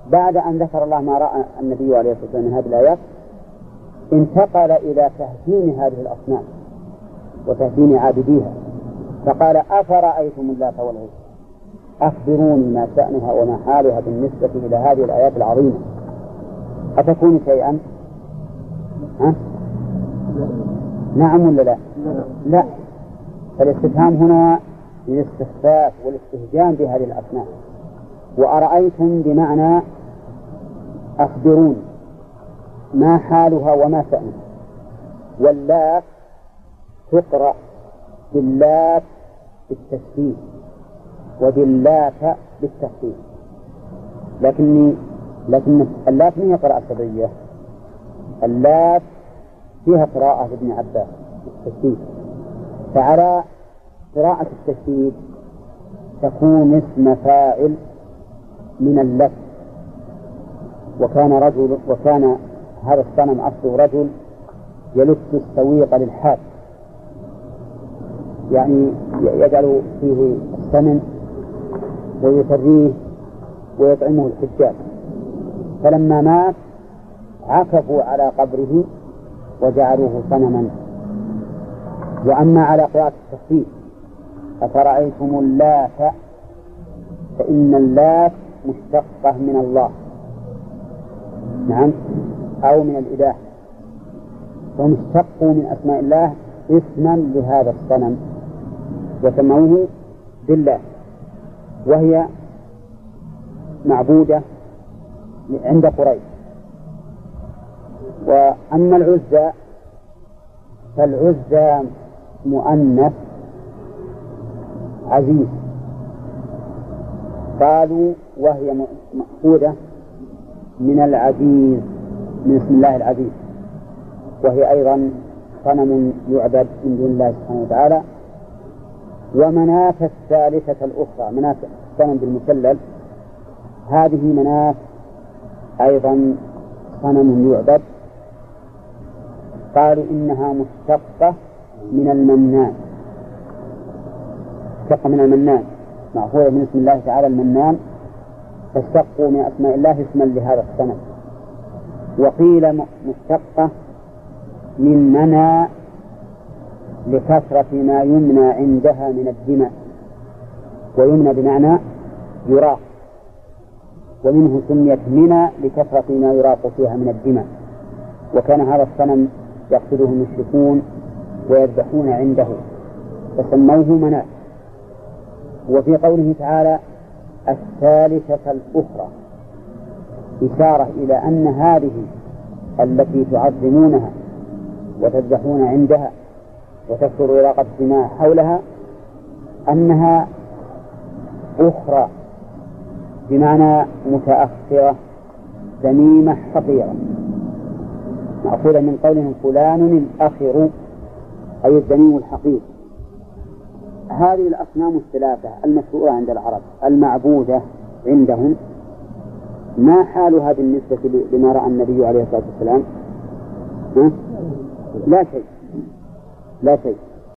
بعد أن ذكر الله ما رأى النبي عليه الصلاة والسلام من هذه الآيات انتقل إلى تهكيم هذه الأصنام وتهكيم عابديها، فقال أفرأيتم اللات والعزى أخبروني ما شأنها وما حالها بالنسبة إلى هذه الآيات العظيمة، أتكون شيئا؟ نعم ولا لا؟ لا. فالاستفهام هنا للاستخفاف والاستهجان بهذه الأصنام. وأرأيتم بمعنى أخبروني ما حالها وما شأنها. واللات تقرأ باللات بالتشديد وباللات بالتخفيف، لكن اللات ما هي قراءة سبعية، اللات فيها قراءة ابن عباس بالتشديد، فعلى قراءة التشديد تكون اسم فاعل من اللت. وكان هذا الصنم أصله رجل يلت السويق للحاج، يعني يجعل فيه السمن ويسريه ويطعمه الحجاج، فلما مات عكفوا على قبره وجعلوه صنما. وأما على قراءة التخفيف أفرأيتم اللات، فإن اللات مشتقة من الله، نعم، أو من الإله، فهم اشتقوا من أسماء الله اسما لهذا الصنم وسموه بالله، وهي معبودة عند قريش. وأما العزى فالعزى مؤنث عزيز، قالوا وهي مأخوذة من العزيز، من اسم الله العزيز، وهي أيضا صنم يعبد من دون الله سبحانه وتعالى. ومناة الثالثة الأخرى، مناة الصنم بالمسلل، هذه مناة أيضا صنم يعبد، قالوا إنها مشتقة من المنان، مشتقة من المنان، مأخوذة من اسم الله تعالى المنان، فاشتقوا من أسماء الله اسما لهذا الصنم. وقيل مشتقة من منى لكثرة ما يمنى عندها من الدماء، ويمنى بمعنى يراق، ومنه سميت منى لكثرة ما يراق فيها من الدماء. وكان هذا الصنم يقصده المشركون ويذبحون عنده فسموه مناة. وفي قوله تعالى الثالثة الأخرى إشارة إلى أن هذه التي تعظمونها وتذبحون عندها وتكثر إراقة الدماء حولها أنها أخرى، بمعنى متأخرة ذميمة حقيرة، مأخوذة من قولهم فلان الأخر، أي الذميم الحقير. هذه الأصنام الثلاثة المشهورة عند العرب المعبودة عندهم، ما حالها بالنسبة لما رأى النبي عليه الصلاة والسلام؟ لا شيء، لا شيء.